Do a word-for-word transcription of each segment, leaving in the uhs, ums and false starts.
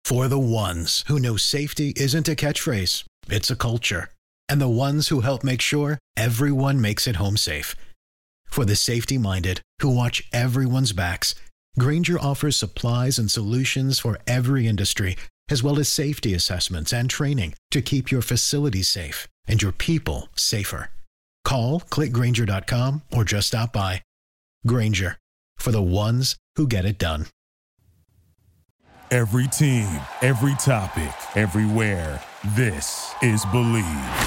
For the ones who know safety isn't a catchphrase, it's a culture. And the ones who help make sure everyone makes it home safe. For the safety-minded who watch everyone's backs, Grainger offers supplies and solutions for every industry, as well as safety assessments and training to keep your facilities safe and your people safer. Call, click Grainger dot com, or just stop by. Grainger, for the ones who get it done. Every team, every topic, everywhere. This is Believe.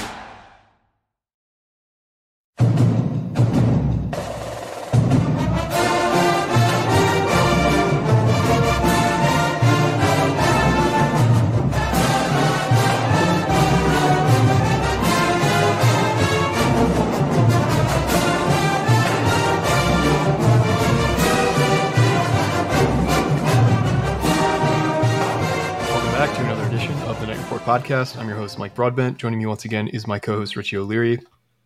Podcast. I'm your host, Mike Broadbent. Joining me once again is my co-host, Richie O'Leary.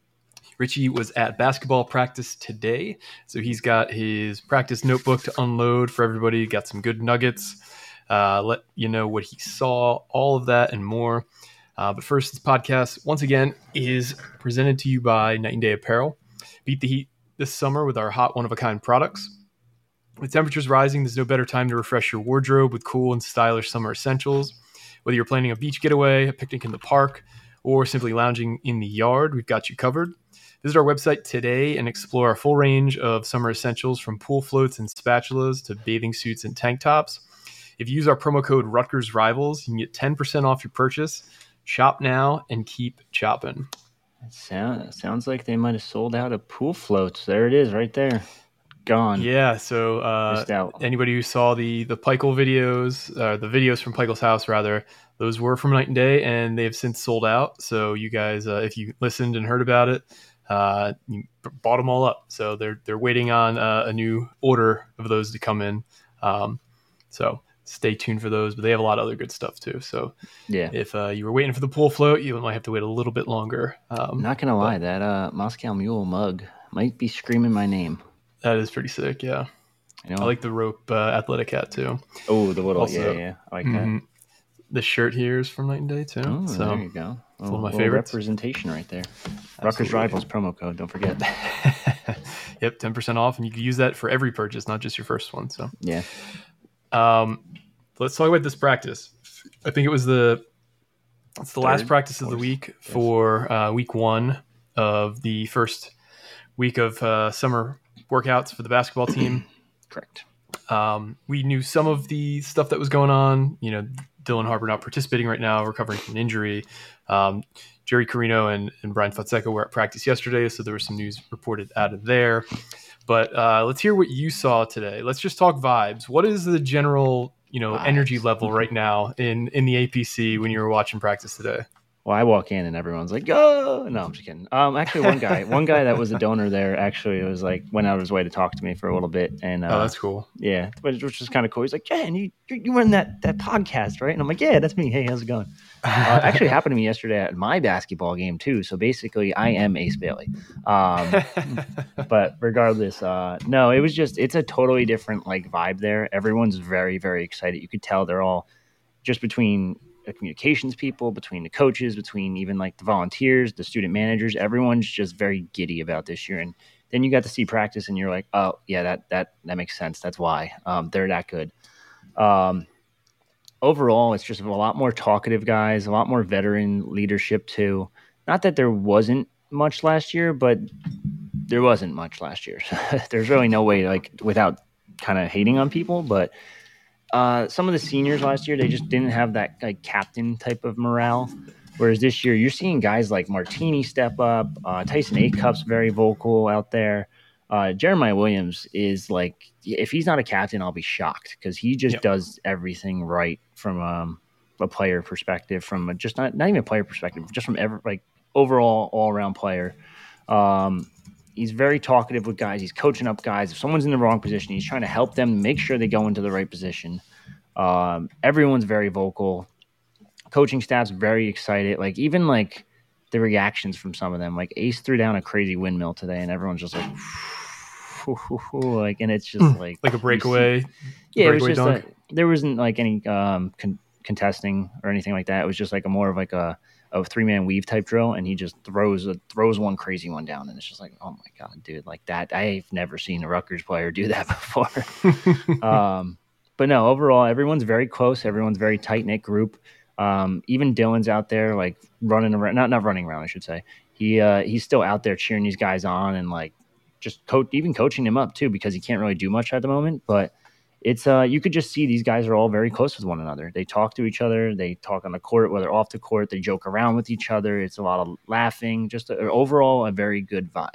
Richie was at basketball practice today, so he's got his practice notebook to unload for everybody. Got some good nuggets. Uh, let you know what he saw, all of that and more. Uh, but first, this podcast, once again, is presented to you by Night and Day Apparel. Beat the heat this summer with our hot, one-of-a-kind products. With temperatures rising, there's no better time to refresh your wardrobe with cool and stylish summer essentials. Whether you're planning a beach getaway, a picnic in the park, or simply lounging in the yard, we've got you covered. Visit our website today and explore our full range of summer essentials from pool floats and spatulas to bathing suits and tank tops. If you use our promo code Rutgers Rivals, you can get ten percent off your purchase. Shop now and keep chopping. It sound, sounds like they might have sold out of pool floats. There it is right there. Gone. Yeah, so uh, anybody who saw the the Pikel videos, uh, the videos from Pikel's house, rather, those were from Night and Day, and they have since sold out. So you guys, uh, if you listened and heard about it, uh, you bought them all up. So they're they're waiting on uh, a new order of those to come in. Um, so stay tuned for those. But they have a lot of other good stuff too. So yeah, if uh, you were waiting for the pool float, you might have to wait a little bit longer. Um, Not gonna lie, that uh, Moscow Mule mug might be screaming my name. That is pretty sick, yeah. You know, I like the rope uh, athletic hat too. Oh, the little, also, yeah, yeah, I like mm-hmm. that. The shirt here is from Night and Day too. Oh, so there you go. It's one of my favorites. Representation right there. Rutgers Rivals promo code, don't forget. Yep, ten percent off, and you can use that for every purchase, not just your first one. So yeah. Um, let's talk about this practice. I think it was the it's the Third, last practice of the week yes. for uh, week one of the first week of uh, summer workouts for the basketball team. Correct. Um, we knew some of the stuff that was going on. You know, Dylan Harper not participating right now, recovering from an injury. Um, Jerry Carino and, and Brian Fonseca were at practice yesterday, so there was some news reported out of there. But uh, let's hear what you saw today. Let's just talk vibes. What is the general, you know, vibes. energy level right now in, in the A P C when you were watching practice today? Well, I walk in and everyone's like, "Oh, no, I'm just kidding." Um, actually, one guy, one guy that was a donor there, actually was like went out of his way to talk to me for a little bit, and uh, oh, that's cool. Yeah, which, which was kind of cool. He's like, "Jen, you you run that that podcast, right?" And I'm like, "Yeah, that's me. Hey, how's it going?" Uh, actually, happened to me yesterday at my basketball game too. So basically, I am Ace Bailey. Um, but regardless, uh, no, it was just it's a totally different like vibe there. Everyone's very very excited. You could tell they're all just between the communications people, between the coaches, between even like the volunteers, the student managers, everyone's just very giddy about this year. And then you got to see practice and you're like, oh yeah, that, that, that makes sense. That's why um, they're that good. Um, overall, it's just a lot more talkative guys, a lot more veteran leadership too. Not that there wasn't much last year, but there wasn't much last year. There's really no way like without kind of hating on people, but Uh, some of the seniors last year, they just didn't have that like captain type of morale. Whereas this year, you're seeing guys like Martini step up. Uh, Tyson Acup's very vocal out there. Uh, Jeremiah Williams is like, if he's not a captain, I'll be shocked because he just yep. does everything right from um, a player perspective, from a, just not not even a player perspective, just from every like overall all around player. Um, He's very talkative with guys. He's coaching up guys. If someone's in the wrong position, he's trying to help them make sure they go into the right position. Um, everyone's very vocal. Coaching staff's very excited. Like even like the reactions from some of them. Like Ace threw down a crazy windmill today, and everyone's just like, like, and it's just like like a breakaway. See, yeah, breakaway it was just like, there wasn't like any um, con- contesting or anything like that. It was just like a more of like a, a three man weave type drill, and he just throws a, throws one crazy one down, and it's just like, oh my god, dude, like that. I've never seen a Rutgers player do that before. um, but no, overall, everyone's very close. Everyone's very tight knit group. Um, even Dylan's out there like running around, not not running around, I should say. He uh, he's still out there cheering these guys on and like just coach, even coaching them up too, because he can't really do much at the moment. But it's uh, you could just see these guys are all very close with one another. They talk to each other. They talk on the court, whether off the court. They joke around with each other. It's a lot of laughing. Just a, overall a very good vibe.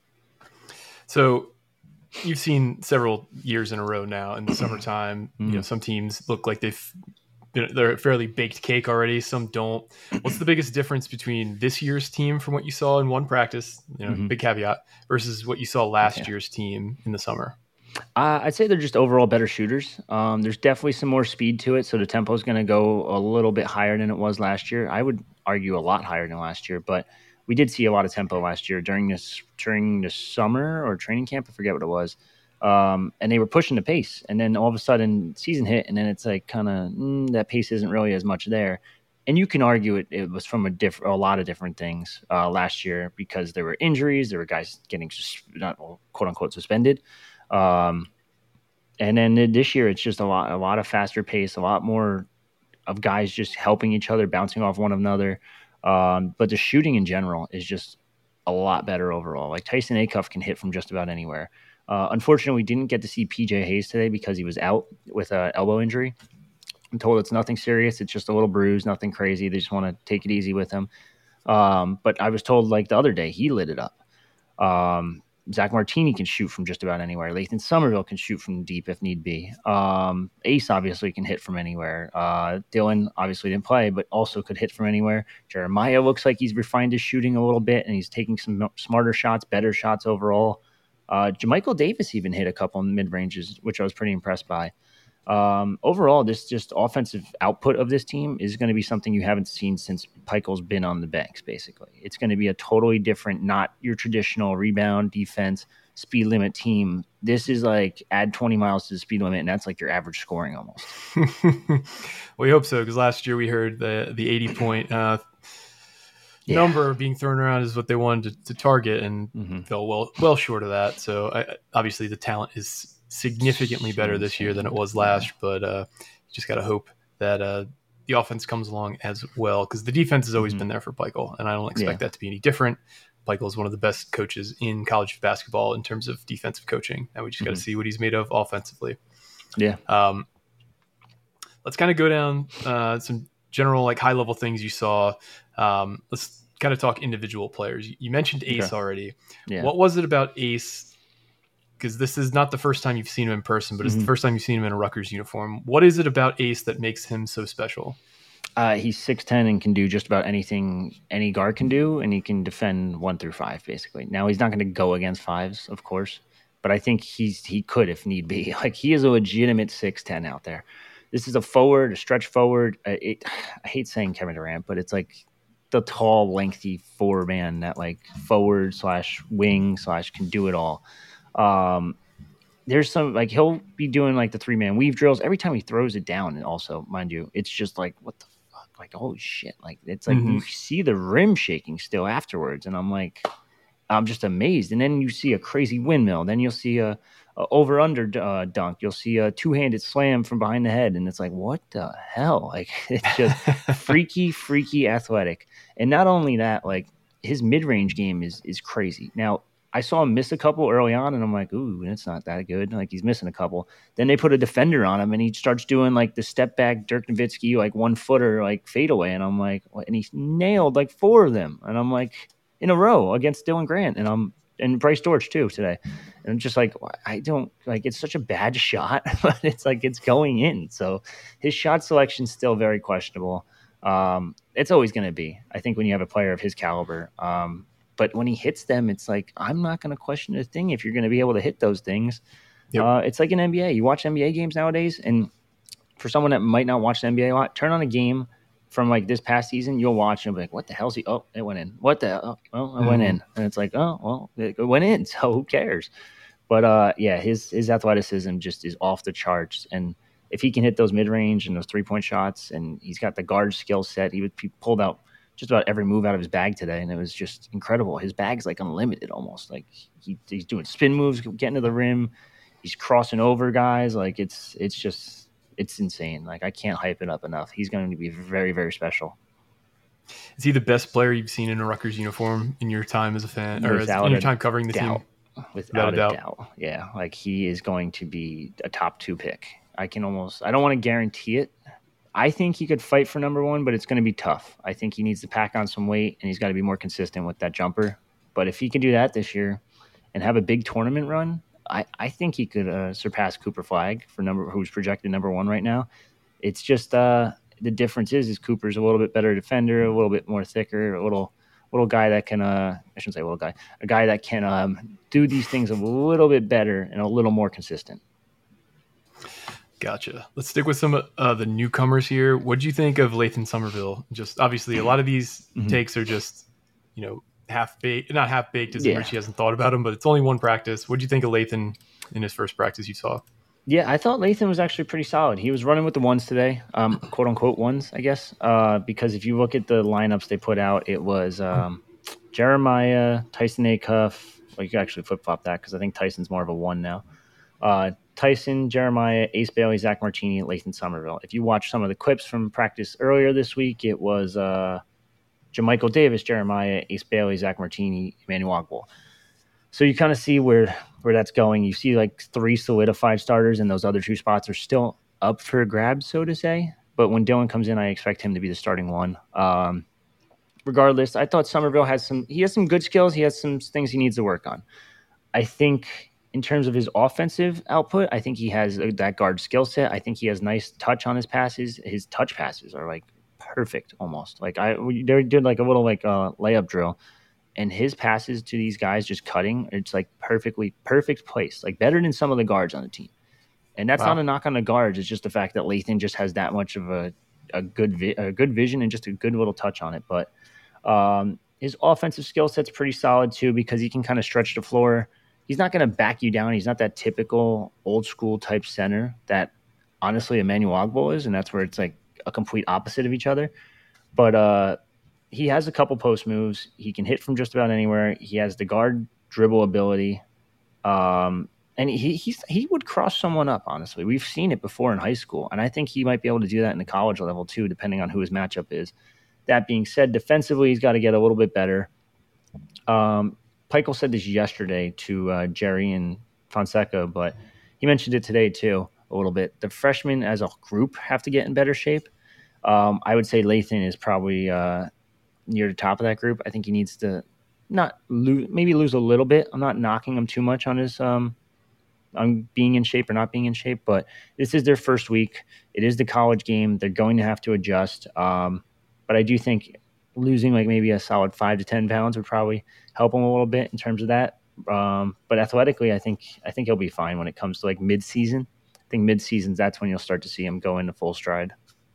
So you've seen several years in a row now in the summertime. Mm-hmm. You know, some teams look like they've they're a fairly baked cake already. Some don't. What's the biggest difference between this year's team from what you saw in one practice, you know, mm-hmm. big caveat, versus what you saw last yeah. year's team in the summer? Uh, I'd say they're just overall better shooters. Um, there's definitely some more speed to it, so the tempo is going to go a little bit higher than it was last year. I would argue a lot higher than last year, but we did see a lot of tempo last year during this during the summer or training camp. I forget what it was. Um, and they were pushing the pace, and then all of a sudden season hit, and then it's like kind of mm, that pace isn't really as much there. And you can argue it, it was from a diff- a lot of different things uh, last year, because there were injuries, there were guys getting sus- not quote unquote suspended, um, and then this year it's just a lot a lot of faster pace, a lot more of guys just helping each other, bouncing off one another. Um, but the shooting in general is just a lot better overall. Like Tyson Acuff can hit from just about anywhere. Uh, unfortunately, we didn't get to see P J Hayes today because he was out with an elbow injury. I'm told it's nothing serious. It's just a little bruise, nothing crazy. They just want to take it easy with him. Um, but I was told like the other day, he lit it up. Um, Zach Martini can shoot from just about anywhere. Lathan Somerville can shoot from deep if need be. Um, Ace obviously can hit from anywhere. Uh, Dylan obviously didn't play, but also could hit from anywhere. Jeremiah looks like he's refined his shooting a little bit, and he's taking some smarter shots, better shots overall. Uh, Jamichael Davis even hit a couple mid-ranges, which I was pretty impressed by. Um, overall, this just offensive output of this team is going to be something you haven't seen since Pikel's been on the banks, basically. It's going to be a totally different, not your traditional rebound, defense, speed limit team. This is like add twenty miles to the speed limit, and that's like your average scoring almost. Well, we hope so, because last year we heard the the eighty-point uh, yeah. number being thrown around is what they wanted to, to target, and mm-hmm. fell well well short of that. So I, obviously the talent is significantly better this year than it was last, but uh, you just got to hope that uh, the offense comes along as well, because the defense has always mm-hmm. been there for Pikel, and I don't expect yeah. that to be any different. Pikel is one of the best coaches in college basketball in terms of defensive coaching, and we just mm-hmm. got to see what he's made of offensively. Yeah. Um, let's kind of go down uh, some general, like high-level things you saw. Um, let's kind of talk individual players. You mentioned Ace okay. already. Yeah. What was it about Ace? Because this is not the first time you've seen him in person, but it's mm-hmm. the first time you've seen him in a Rutgers uniform. What is it about Ace that makes him so special? Uh, he's six ten and can do just about anything any guard can do, and he can defend one through five, basically. Now, he's not going to go against fives, of course, but I think he's he could if need be. Like, he is a legitimate six ten out there. This is a forward, a stretch forward. Uh, it, I hate saying Kevin Durant, but it's like the tall, lengthy four-man that, like, forward slash wing slash can do it all. Um, there's some, like, he'll be doing like the three man weave drills every time he throws it down. And also, mind you, it's just like, what the fuck? Like, holy shit. Like, it's like, mm-hmm. you see the rim shaking still afterwards. And I'm like, I'm just amazed. And then you see a crazy windmill. Then you'll see a, a over under uh, dunk. You'll see a two handed slam from behind the head. And it's like, what the hell? Like, it's just freaky, freaky athletic. And not only that, like, his mid range game is, is crazy. Now, I saw him miss a couple early on, and I'm like, ooh, it's not that good. Like, he's missing a couple. Then they put a defender on him, and he starts doing, like, the step-back Dirk Nowitzki, like, one-footer, like, fadeaway. And I'm like, what? And he nailed, like, four of them. And I'm like, in a row against Dylan Grant. And I'm and Bryce Dortch, too, today. And I'm just like, I don't – like, it's such a bad shot, but it's like it's going in. So his shot selection's still very questionable. Um, it's always going to be, I think, when you have a player of his caliber. Um But when he hits them, it's like, I'm not going to question a thing if you're going to be able to hit those things. Yep. Uh, it's like an N B A. You watch N B A games nowadays, and for someone that might not watch the N B A a lot, turn on a game from like this past season, you'll watch and be like, what the hell's he? Oh, it went in. What the? Oh, well, it mm. went in. And it's like, oh, well, it went in, so who cares? But uh, yeah, his his athleticism just is off the charts. And if he can hit those mid-range and those three-point shots, and he's got the guard skill set, he, would, he pulled out just about every move out of his bag today, and it was just incredible. His bag's like unlimited almost. Like he, he's doing spin moves, getting to the rim. He's crossing over guys. Like it's it's just it's insane. Like I can't hype it up enough. He's going to be very, very special. Is he the best player you've seen in a Rutgers uniform in your time as a fan, or as, Without in your a time covering the doubt. team? Without Without a a doubt. doubt. Yeah. Like he is going to be a top two pick. I can almost, I don't want to guarantee it. I think he could fight for number one, but it's going to be tough. I think he needs to pack on some weight, and he's got to be more consistent with that jumper. But if he can do that this year and have a big tournament run, I, I think he could uh, surpass Cooper Flagg for number, who's projected number one right now. It's just uh, the difference is, is Cooper's a little bit better defender, a little bit more thicker, a little little guy that can, uh, I shouldn't say little guy, a guy that can um, do these things a little bit better and a little more consistent. Gotcha. Let's stick with some of uh, the newcomers here. What do you think of Lathan Somerville? Just obviously, a lot of these mm-hmm. takes are just, you know, half baked, not half baked as yeah. Richie hasn't thought about him, but it's only one practice. What do you think of Lathan in his first practice you saw? Yeah, I thought Lathan was actually pretty solid. He was running with the ones today, um, quote unquote ones, I guess, uh, because if you look at the lineups they put out, it was um, Jeremiah, Tyson Acuff. Well, you can actually flip flop that because I think Tyson's more of a one now. Uh, Tyson, Jeremiah, Ace Bailey, Zach Martini, Lathan Somerville. If you watch some of the clips from practice earlier this week, it was uh, Jamichael Davis, Jeremiah, Ace Bailey, Zach Martini, Emmanuel Ogbol. So you kind of see where, where that's going. You see like three solidified starters, and those other two spots are still up for grabs, so to say. But when Dylan comes in, I expect him to be the starting one. Um, regardless, I thought Somerville has some – he has some good skills. He has some things he needs to work on. I think – in terms of his offensive output, I think he has that guard skill set. I think he has nice touch on his passes. His touch passes are like perfect almost. Like I they did like a little like uh, layup drill, and his passes to these guys just cutting, it's like perfectly perfect place, like better than some of the guards on the team. And that's wow. not a knock on the guards. It's just the fact that Lathan just has that much of a a good vi- a good vision and just a good little touch on it. But um, his offensive skill set's pretty solid too, because he can kind of stretch the floor. He's not going to back you down. He's not that typical old school type center that honestly Emmanuel Ogbol is, and that's where it's like a complete opposite of each other. But uh, he has a couple post moves. He can hit from just about anywhere. He has the guard dribble ability, um, and he he's, he would cross someone up. Honestly, we've seen it before in high school, and I think he might be able to do that in the college level too, depending on who his matchup is. That being said, defensively, he's got to get a little bit better. Um, Pikel said this yesterday to uh, Jerry and Fonseca, but he mentioned it today too a little bit. The freshmen as a group have to get in better shape. Um, I would say Lathan is probably uh, near the top of that group. I think he needs to not lose, maybe lose a little bit. I'm not knocking him too much on his um, on being in shape or not being in shape, but this is their first week. It is the college game. They're going to have to adjust. Um, but I do think losing like maybe a solid five to ten pounds would probably help him a little bit in terms of that. Um, but athletically, I think I think he'll be fine when it comes to like mid-season. I think mid-season, that's when you'll start to see him go into full stride.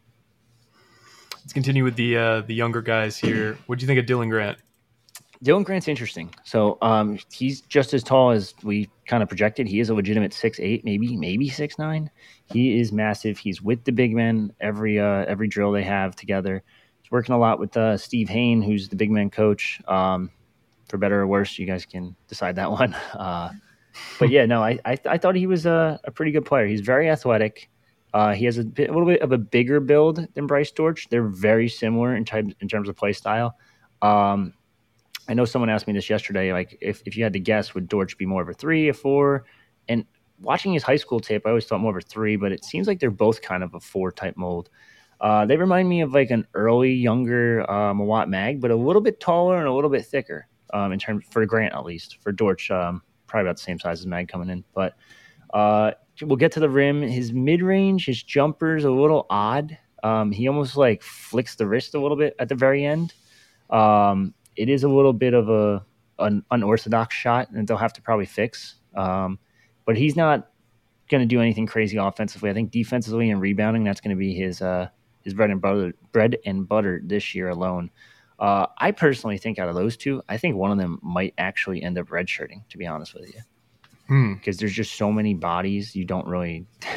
Let's continue with the uh, the younger guys here. What do you think of Dylan Grant? Dylan Grant's interesting. So um, he's just as tall as we kind of projected. He is a legitimate six eight, maybe maybe six nine. He is massive. He's with the big men every uh, every drill they have together. He's working a lot with uh, Steve Hain, who's the big man coach. Um, for better or worse, you guys can decide that one. Uh, but yeah, no, I I, I thought he was a, a pretty good player. He's very athletic. Uh, he has a, bit, a little bit of a bigger build than Bryce Dortch. They're very similar in, type, in terms of play style. Um, I know someone asked me this yesterday, like if, if you had to guess, would Dortch be more of a three, a four? And watching his high school tape, I always thought more of a three, but it seems like they're both kind of a four type mold. Uh, they remind me of like an early, younger uh, Mawat Mag, but a little bit taller and a little bit thicker um, in terms for Grant, at least. For Dortch, um, probably about the same size as Mag coming in. But uh, we'll get to the rim. His mid-range, his jumper's a little odd. Um, he almost like flicks the wrist a little bit at the very end. Um, it is a little bit of a an unorthodox shot, and they'll have to probably fix. Um, but he's not going to do anything crazy offensively. I think defensively and rebounding, that's going to be his uh, his bread and butter bread and butter this year alone. Uh, I personally think out of those two, I think one of them might actually end up redshirting, to be honest with you. Because hmm. there's just so many bodies, you don't really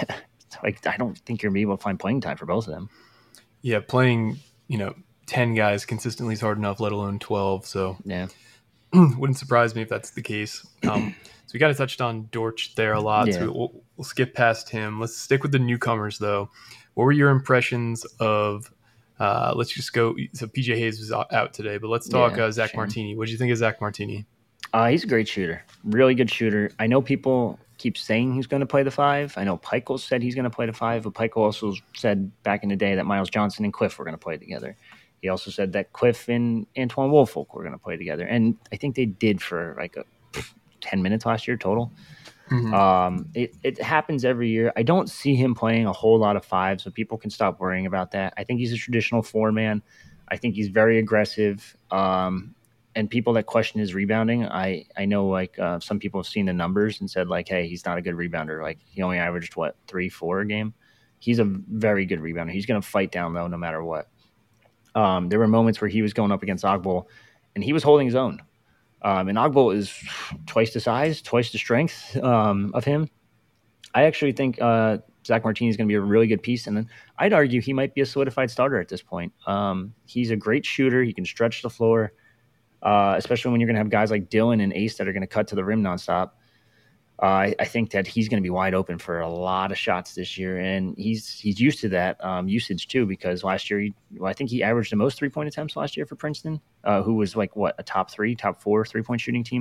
like I don't think you're gonna be able to find playing time for both of them. Yeah, playing you know ten guys consistently is hard enough, let alone twelve. So yeah, wouldn't surprise me if that's the case. Um, so we kind of touched on Dortch there a lot. Yeah. So we'll, we'll skip past him. Let's stick with the newcomers though. What were your impressions of? Uh, let's just go. So P J Hayes was out today, but let's talk Yeah, uh, Zach shame. Martini. What did you think of Zach Martini? Uh, he's a great shooter, really good shooter. I know people keep saying he's going to play the five. I know Peichel said he's going to play the five, but Peichel also said back in the day that Miles Johnson and Cliff were going to play together. He also said that Cliff and Antoine Woolfolk were going to play together, and I think they did for like a, ten minutes last year total. Mm-hmm. Um, it, it happens every year. I don't see him playing a whole lot of five, so people can stop worrying about that. I think he's a traditional four man. I think he's very aggressive. Um, and people that question his rebounding, I, I know like uh, some people have seen the numbers and said like, hey, he's not a good rebounder. Like he only averaged what, three, four a game. He's a very good rebounder. He's going to fight down low no matter what. Um, there were moments where he was going up against Ogbol and he was holding his own. Um, and Ogbol is twice the size, twice the strength um, of him. I actually think uh, Zach Martini is going to be a really good piece. And then I'd argue he might be a solidified starter at this point. Um, he's a great shooter. He can stretch the floor, uh, especially when you're going to have guys like Dylan and Ace that are going to cut to the rim nonstop. Uh, I, I think that he's going to be wide open for a lot of shots this year, and he's he's used to that um, usage too. Because last year, he, well, I think he averaged the most three point attempts last year for Princeton, uh, who was like what a top three, top four three point shooting team.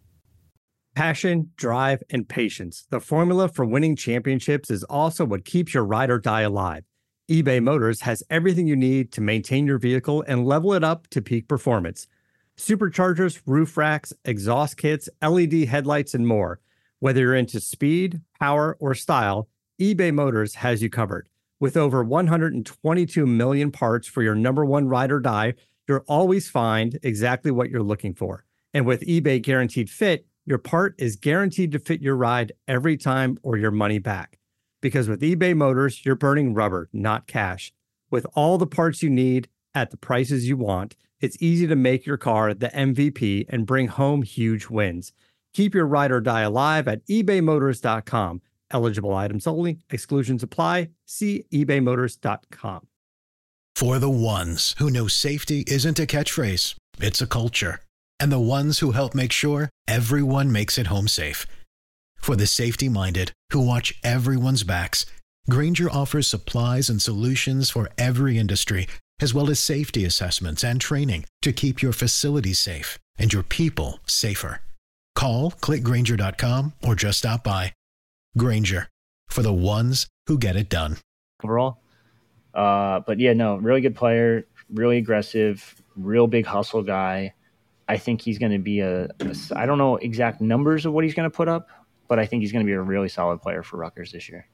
Passion, drive, and patience. The formula for winning championships is also what keeps your ride or die alive. eBay Motors has everything you need to maintain your vehicle and level it up to peak performance. Superchargers, roof racks, exhaust kits, L E D headlights, and more. Whether you're into speed, power, or style, eBay Motors has you covered. With over one hundred twenty-two million parts for your number one ride or die, you'll always find exactly what you're looking for. And with eBay Guaranteed Fit, your part is guaranteed to fit your ride every time or your money back. Because with eBay Motors, you're burning rubber, not cash. With all the parts you need at the prices you want, it's easy to make your car the M V P and bring home huge wins. Keep your ride or die alive at ebay motors dot com. Eligible items only. Exclusions apply. See ebay motors dot com. For the ones who know safety isn't a catchphrase, it's a culture. And the ones who help make sure everyone makes it home safe. For the safety-minded who watch everyone's backs, Grainger offers supplies and solutions for every industry, as well as safety assessments and training to keep your facilities safe and your people safer. Call, click Grainger dot com, or just stop by. Grainger, for the ones who get it done. Overall. Uh, but yeah, no, really good player, really aggressive, real big hustle guy. I think he's going to be a, a, I don't know exact numbers of what he's going to put up, but I think he's going to be a really solid player for Rutgers this year.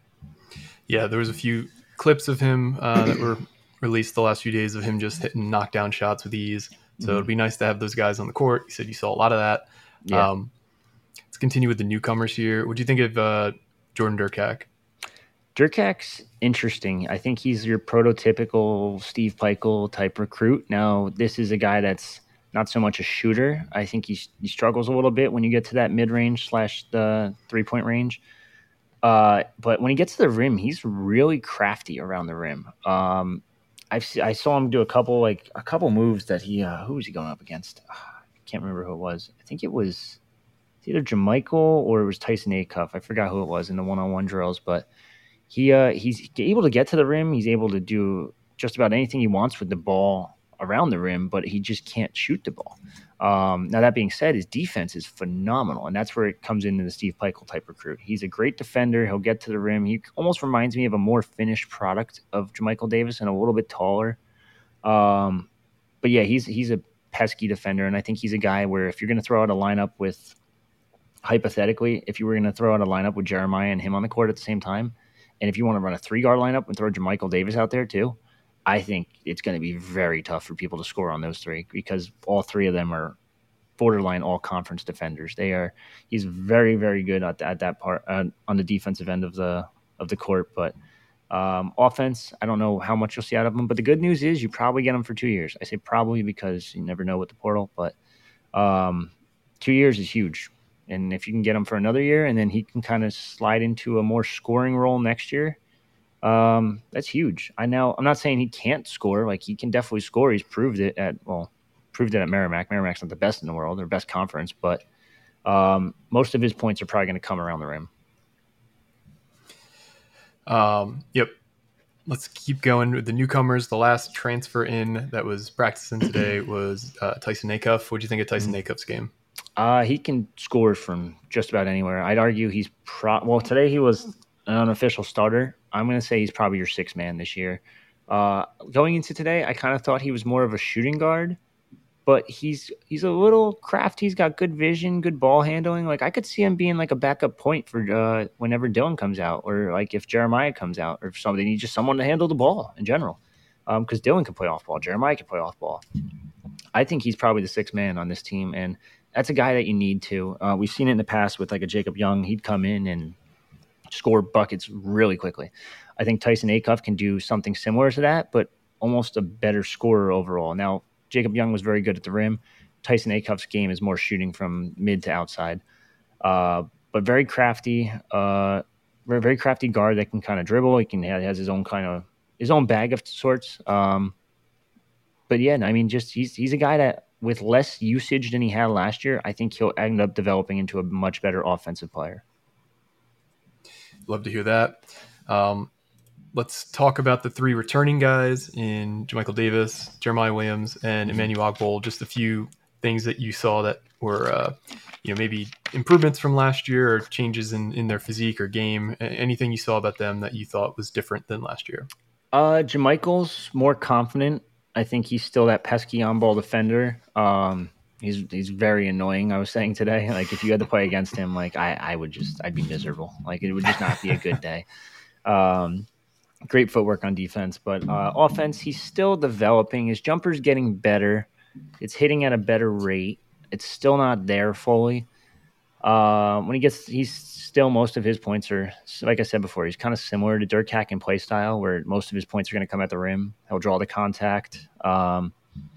Yeah, there was a few clips of him uh, that were released the last few days of him just hitting knockdown shots with ease. So mm-hmm. It'd be nice to have those guys on the court. You said you saw a lot of that. Yeah. Um, let's continue with the newcomers here. What do you think of uh, Jordan Durkak? Durkak's interesting. I think he's your prototypical Steve Peichel type recruit. Now, this is a guy that's not so much a shooter. I think he, he struggles a little bit when you get to that mid-range slash the three-point range. Uh, but when he gets to the rim, he's really crafty around the rim. Um, I've I saw him do a couple like a couple moves that he uh, who was he going up against? Uh, I can't remember who it was. I think it was either Jermichael or it was Tyson Acuff. I forgot who it was in the one-on-one drills, but he uh, he's able to get to the rim. He's able to do just about anything he wants with the ball around the rim, but he just can't shoot the ball. Um, now, that being said, his defense is phenomenal, and that's where it comes into the Steve Peichel type recruit. He's a great defender. He'll get to the rim. He almost reminds me of a more finished product of Jermichael Davis and a little bit taller. Um, but, yeah, he's he's a pesky defender, and I think he's a guy where if you're going to throw out a lineup with – hypothetically, if you were going to throw out a lineup with Jeremiah and him on the court at the same time, and if you want to run a three-guard lineup and throw Jermichael Davis out there too, I think it's going to be very tough for people to score on those three because all three of them are borderline all-conference defenders. They are. He's very, very good at, at that part uh, on the defensive end of the of the court. But um, offense, I don't know how much you'll see out of him. But the good news is you probably get him for two years. I say probably because you never know with the portal, but um, two years is huge. And if you can get him for another year and then he can kind of slide into a more scoring role next year, um, that's huge. I know I'm not saying he can't score. Like, he can definitely score. He's proved it at, well, proved it at Merrimack. Merrimack's not the best in the world, their best conference, but um, most of his points are probably going to come around the rim. Um, yep. Let's keep going with the newcomers. The last transfer in that was practicing today was uh, Tyson Acuff. What do you think of Tyson mm-hmm. Acuff's game? Uh, he can score from just about anywhere. I'd argue he's pro. Well, today he was an unofficial starter. I'm going to say he's probably your sixth man this year. Uh, going into today, I kind of thought he was more of a shooting guard, but he's he's a little crafty. He's got good vision, good ball handling. Like, I could see him being like a backup point for uh, whenever Dylan comes out, or like if Jeremiah comes out, or if somebody needs just someone to handle the ball in general. Because um, Dylan can play off ball, Jeremiah can play off ball. I think he's probably the sixth man on this team, and that's a guy that you need to. Uh, we've seen it in the past with like a Jacob Young. He'd come in and score buckets really quickly. I think Tyson Acuff can do something similar to that, but almost a better scorer overall. Now, Jacob Young was very good at the rim. Tyson Acuff's game is more shooting from mid to outside, uh, but very crafty, uh, very, very crafty guard that can kind of dribble. He can has his own kind of his own bag of sorts. Um, but yeah, I mean, just he's he's a guy that with less usage than he had last year, I think he'll end up developing into a much better offensive player. Love to hear that. Um, Let's talk about the three returning guys in JaMychal Davis, Jeremiah Williams, and Emmanuel Ogbol. Just a few things that you saw that were, uh, you know, maybe improvements from last year or changes in, in their physique or game. Anything you saw about them that you thought was different than last year? Uh, JaMychal's more confident. I think he's still that pesky on-ball defender. Um, he's he's very annoying. I was saying today, like if you had to play against him, like I, I would just I'd be miserable. Like it would just not be a good day. Um, Great footwork on defense, but uh, offense, he's still developing. His jumper's getting better. It's hitting at a better rate. It's still not there fully. Uh, when he gets, he's still, most of his points are, like I said before, he's kind of similar to Dirk Hack in play style, where most of his points are going to come at the rim. He'll draw the contact. Um,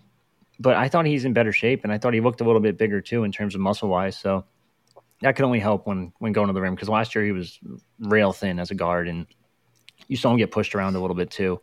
but I thought he's in better shape, and I thought he looked a little bit bigger too in terms of muscle-wise. So that could only help when when going to the rim, because last year he was rail thin as a guard, and you saw him get pushed around a little bit too.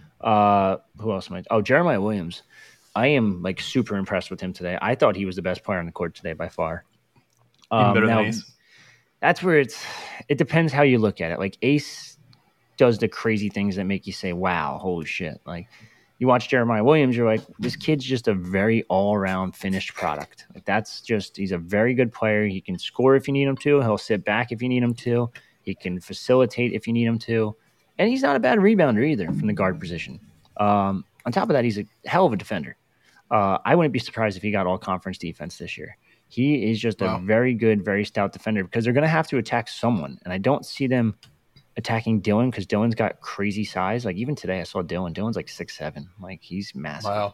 Uh, who else am I? Oh, Jeremiah Williams. I am like super impressed with him today. I thought he was the best player on the court today by far. Even better um, now, than Ace. That's where it's. It depends how you look at it. Like Ace does the crazy things that make you say, "Wow, holy shit!" Like you watch Jeremiah Williams, you're like, this kid's just a very all-around finished product. Like that's just. He's a very good player. He can score if you need him to. He'll sit back if you need him to. He can facilitate if you need him to. And he's not a bad rebounder either from the guard position. Um, on top of that, he's a hell of a defender. Uh, I wouldn't be surprised if he got all conference defense this year. He is just wow. a very good, very stout defender because they're going to have to attack someone. And I don't see them attacking Dylan because Dylan's got crazy size. Like even today I saw Dylan. Dylan's like six seven. Like he's massive. Wow.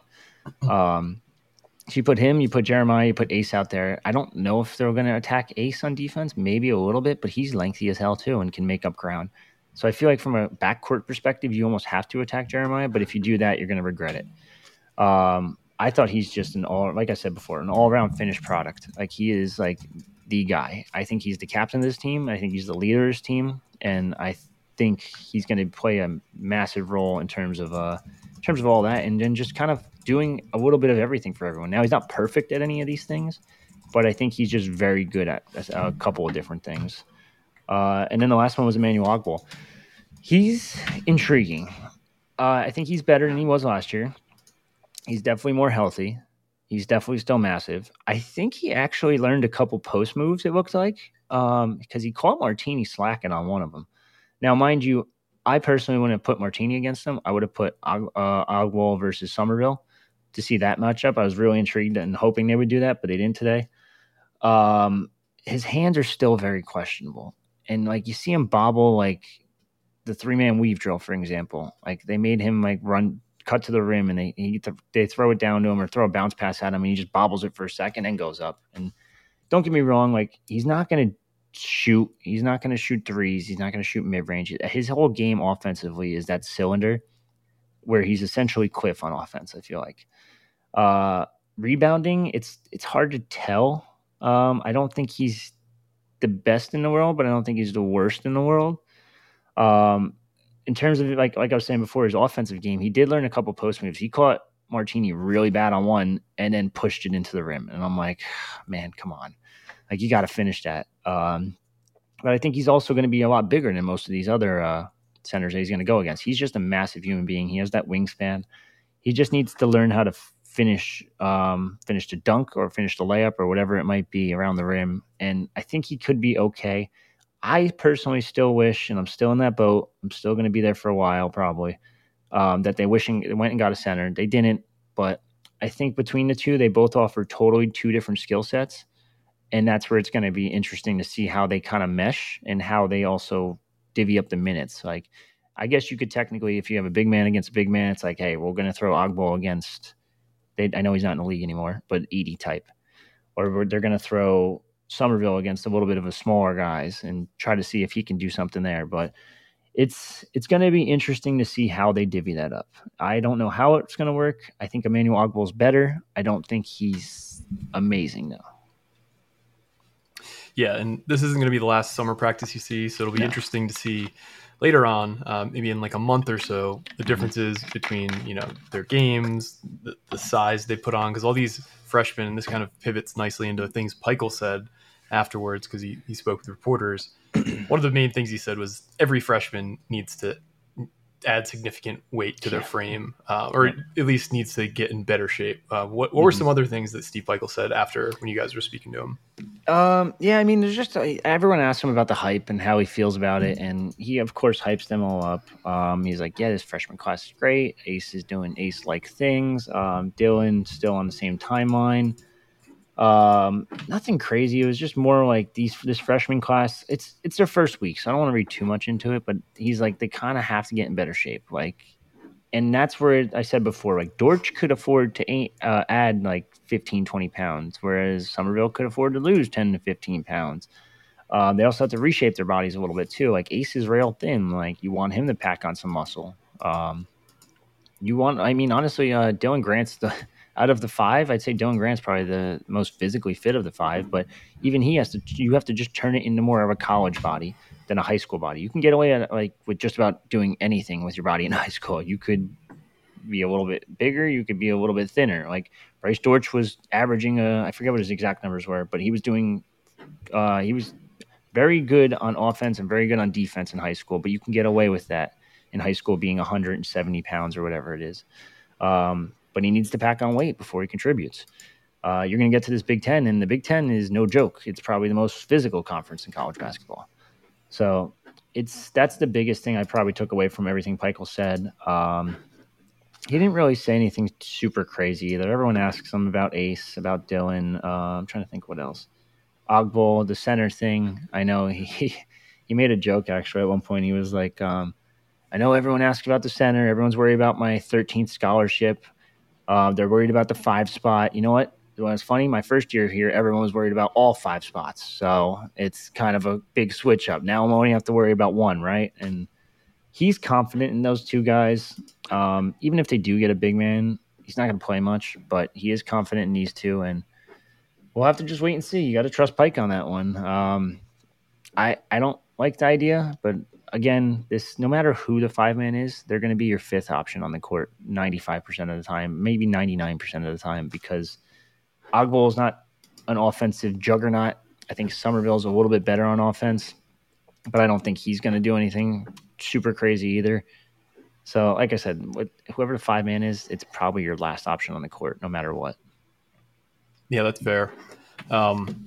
Um, so you put him, you put Jeremiah, you put Ace out there. I don't know if they're going to attack Ace on defense. Maybe a little bit, but he's lengthy as hell too and can make up ground. So I feel like from a backcourt perspective, you almost have to attack Jeremiah. But if you do that, you're going to regret it. Um, I thought he's just an all, like I said before, an all-around finished product. Like he is like the guy. I think he's the captain of this team. I think he's the leader of this team, and I think he's going to play a massive role in terms of uh, in terms of all that, and then just kind of doing a little bit of everything for everyone. Now he's not perfect at any of these things, but I think he's just very good at a couple of different things. Uh, and then the last one was Emmanuel Ogbol. He's intriguing. Uh, I think he's better than he was last year. He's definitely more healthy. He's definitely still massive. I think he actually learned a couple post moves, it looks like, um, because he caught Martini slacking on one of them. Now, mind you, I personally wouldn't have put Martini against him. I would have put uh, Ogbol versus Somerville to see that matchup. I was really intrigued and hoping they would do that, but they didn't today. Um, his hands are still very questionable. And, like, you see him bobble, like, the three-man weave drill, for example. Like, they made him, like, run, cut to the rim, and they he, they throw it down to him or throw a bounce pass at him, and he just bobbles it for a second and goes up. And don't get me wrong, like, he's not going to shoot. He's not going to shoot threes. He's not going to shoot mid-range. His whole game offensively is that cylinder where he's essentially Cliff on offense, I feel like. Uh, rebounding, it's it's hard to tell. Um, I don't think he's the best in the world, but I don't think he's the worst in the world. Um, in terms of like like I was saying before, his offensive game, he did learn a couple post moves. He caught Martini really bad on one and then pushed it into the rim. And I'm like, man, come on. Like, you got to finish that. Um, but I think he's also going to be a lot bigger than most of these other uh, centers that he's going to go against. He's just a massive human being. He has that wingspan. He just needs to learn how to finish um, finish the dunk or finish the layup or whatever it might be around the rim. And I think he could be okay. I personally still wish, and I'm still in that boat, I'm still going to be there for a while probably, um, that they wishing went and got a center. They didn't, but I think between the two, they both offer totally two different skill sets. And that's where it's going to be interesting to see how they kind of mesh and how they also divvy up the minutes. Like, I guess you could technically, if you have a big man against a big man, it's like, hey, we're going to throw Ogbo against, they, I know he's not in the league anymore, but Edey type. Or they're going to throw Somerville against a little bit of a smaller guys and try to see if he can do something there. But it's it's going to be interesting to see how they divvy that up. I don't know how it's going to work. I think Emmanuel Ogbo is better. I don't think he's amazing, though. Yeah, and this isn't going to be the last summer practice you see, so it'll be No. interesting to see later on, um, maybe in like a month or so, the differences between, you know, their games, the, the size they put on, because all these freshmen, and this kind of pivots nicely into things Pikiell said afterwards, because he, he spoke with reporters. One of the main things he said was every freshman needs to add significant weight to their frame, uh, or at least needs to get in better shape. Uh, what, what were some other things that Steve Pikiell said after when you guys were speaking to him? Um, yeah, I mean, there's just uh, everyone asked him about the hype and how he feels about it, and he of course hypes them all up. Um, he's like, yeah, this freshman class is great. Ace is doing Ace-like things. Um, Dylan still on the same timeline. Um, nothing crazy. It was just more like these this freshman class. It's it's their first week, so I don't want to read too much into it. But he's like, they kind of have to get in better shape, like. And that's where it, I said before, like Dortch could afford to uh, add like fifteen, twenty pounds, whereas Somerville could afford to lose ten to fifteen pounds. Uh, they also have to reshape their bodies a little bit too. Like Ace is rail thin. Like you want him to pack on some muscle. Um, you want, I mean, honestly, uh, Dylan Grant's the, out of the five, I'd say Dylan Grant's probably the most physically fit of the five, but even he has to, you have to just turn it into more of a college body than a high school body. You can get away at, like with just about doing anything with your body in high school. You could be a little bit bigger. You could be a little bit thinner. Like Bryce Dortch was averaging a, I forget what his exact numbers were, but he was doing, uh, he was very good on offense and very good on defense in high school, but you can get away with that in high school being one hundred seventy pounds or whatever it is. Um, but he needs to pack on weight before he contributes. Uh, you're going to get to this Big Ten, and the Big Ten is no joke. It's probably the most physical conference in college basketball. So it's that's the biggest thing I probably took away from everything Pikiell said. Um, he didn't really say anything super crazy either. Everyone asks him about Ace, about Dylan. Uh, I'm trying to think what else. Ogbo, the center thing. I know he he made a joke actually at one point. He was like, um, I know everyone asks about the center. Everyone's worried about my thirteenth scholarship. Uh, they're worried about the five spot. You know what? It's funny. My first year here, everyone was worried about all five spots. So it's kind of a big switch up. Now I'm only have to worry about one, right? And he's confident in those two guys. Um, even if they do get a big man, he's not going to play much, but he is confident in these two. And we'll have to just wait and see. You got to trust Pike on that one. Um, I I don't like the idea, but again, this no matter who the five man is, they're going to be your fifth option on the court ninety-five percent of the time, maybe ninety-nine percent of the time, because Ogbo is not an offensive juggernaut. I think Somerville is a little bit better on offense, but I don't think he's going to do anything super crazy either. So, like I said, whoever the five man is, it's probably your last option on the court, no matter what. Yeah, that's fair. Um,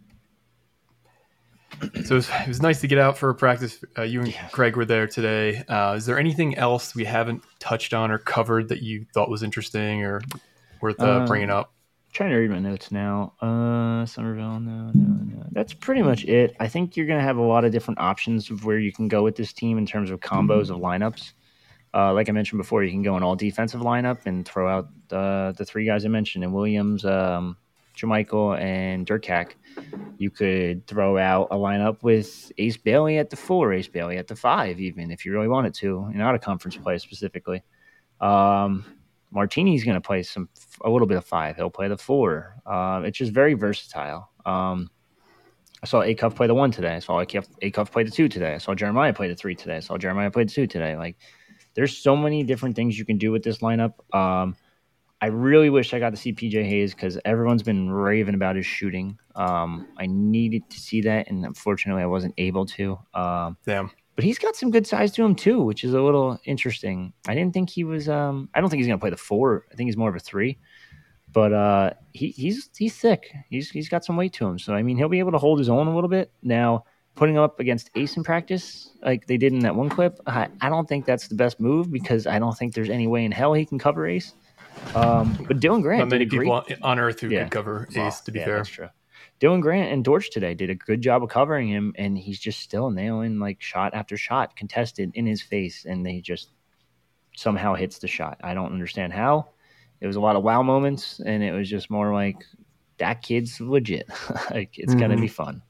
so it was, it was nice to get out for a practice. Uh, you and Yeah. Craig were there today. Uh, is there anything else we haven't touched on or covered that you thought was interesting or worth uh, Uh, bringing up? Trying to read my notes now. Uh, Somerville, no, no, no. That's pretty much it. I think you're going to have a lot of different options of where you can go with this team in terms of combos of lineups. Uh, like I mentioned before, you can go an all defensive lineup and throw out uh, the three guys I mentioned, and Williams, um, Jermichael, and Durkak. You could throw out a lineup with Ace Bailey at the four, Ace Bailey at the five, even if you really wanted to, and out of conference play specifically. Um, Martini's going to play some a little bit of five. He'll play the four. Uh, it's just very versatile. Um, I saw Acuff play the one today. I saw Acuff, Acuff play the two today. I saw Jeremiah play the three today. I saw Jeremiah play the two today. Like, there's so many different things you can do with this lineup. Um, I really wish I got to see P J Hayes because everyone's been raving about his shooting. Um, I needed to see that, and unfortunately, I wasn't able to. Um, Damn. But he's got some good size to him too, which is a little interesting. I didn't think he was. Um, I don't think he's going to play the four. I think he's more of a three. But uh, he, he's he's thick. He's he's got some weight to him. So I mean, he'll be able to hold his own a little bit. Now, putting him up against Ace in practice, like they did in that one clip, I, I don't think that's the best move because I don't think there's any way in hell he can cover Ace. Um, but Dylan Grant, not many did a people great, on earth who yeah. could cover Ace. Well, to be yeah, fair, that's true. Dylan Grant and Dortch today did a good job of covering him, and he's just still nailing like shot after shot contested in his face, and they just somehow hits the shot. I don't understand how. It was a lot of wow moments, and it was just more like that kid's legit. Like it's mm-hmm. gonna be fun.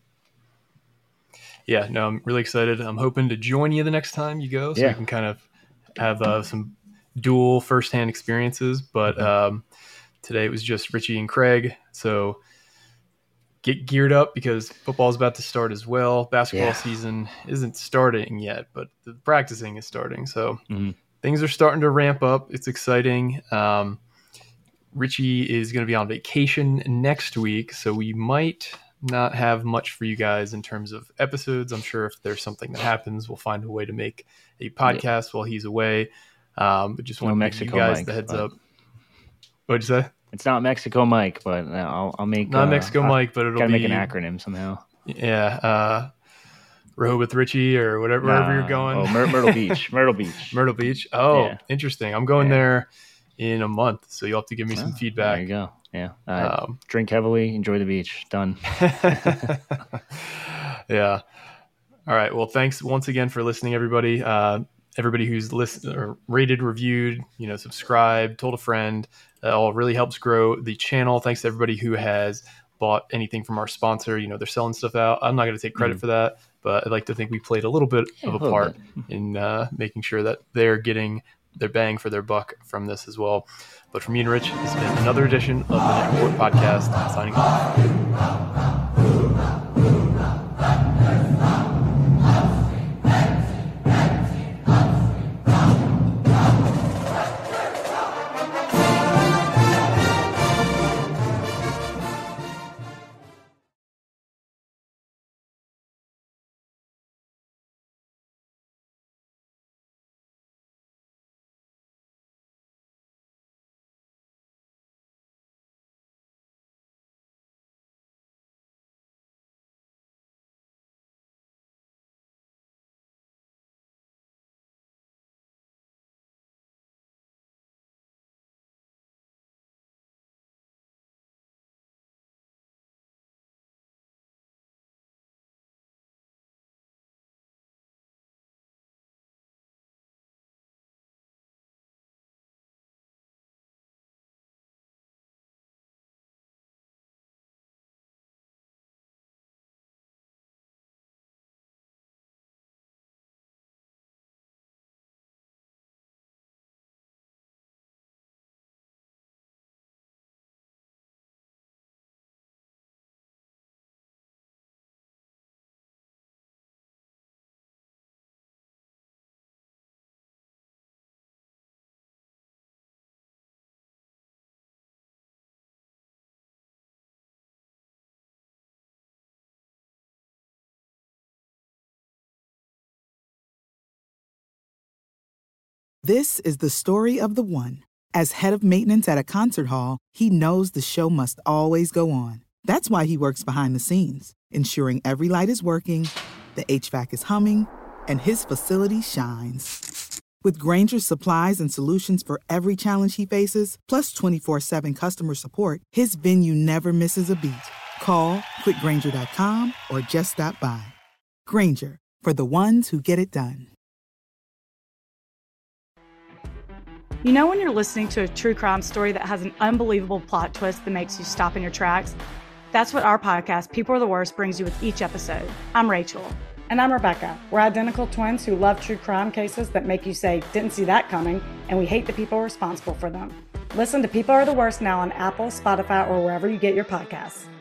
Yeah, no, I'm really excited. I'm hoping to join you the next time you go, so yeah. we can kind of have uh, some dual firsthand experiences. But um, today it was just Richie and Craig, so get geared up because football is about to start as well. Basketball yeah. season isn't starting yet, but the practicing is starting, so. Mm-hmm. Things are starting to ramp up. It's exciting. Um, Richie is going to be on vacation next week, so we might not have much for you guys in terms of episodes. I'm sure if there's something that happens, we'll find a way to make a podcast yeah. while he's away. Um, but just want no to give you guys Mike, the heads but... up. What'd you say? It's not Mexico Mike, but I'll, I'll make not uh, Mexico I'll, Mike, but it'll gotta be make an acronym somehow. Yeah. Uh, Rehoboth Richie or whatever, nah. wherever you're going. Oh, Myr- Myrtle Beach. Myrtle Beach. Myrtle Beach. Oh, yeah. Interesting. I'm going yeah. there in a month, so you'll have to give me oh, some feedback. There you go. Yeah. Uh, um, drink heavily, enjoy the beach. Done. Yeah. All right. Well, thanks once again for listening, everybody. Uh, everybody who's listened or rated, reviewed, you know, subscribed, told a friend. That all really helps grow the channel. Thanks to everybody who has bought anything from our sponsor. You know, they're selling stuff out. I'm not going to take credit mm-hmm. for that, but I'd like to think we played a little bit yeah, of a, a part bit. in uh, making sure that they're getting their bang for their buck from this as well. But for me and Rich, it's been another edition of the Net Report Podcast. Signing off. This is the story of the one. As head of maintenance at a concert hall, he knows the show must always go on. That's why he works behind the scenes, ensuring every light is working, the H V A C is humming, and his facility shines. With Grainger's supplies and solutions for every challenge he faces, plus twenty-four seven customer support, his venue never misses a beat. Call quick grainger dot com or just stop by. Grainger, for the ones who get it done. You know when you're listening to a true crime story that has an unbelievable plot twist that makes you stop in your tracks? That's what our podcast, People Are the Worst, brings you with each episode. I'm Rachel. And I'm Rebecca. We're identical twins who love true crime cases that make you say, didn't see that coming, and we hate the people responsible for them. Listen to People Are the Worst now on Apple, Spotify, or wherever you get your podcasts.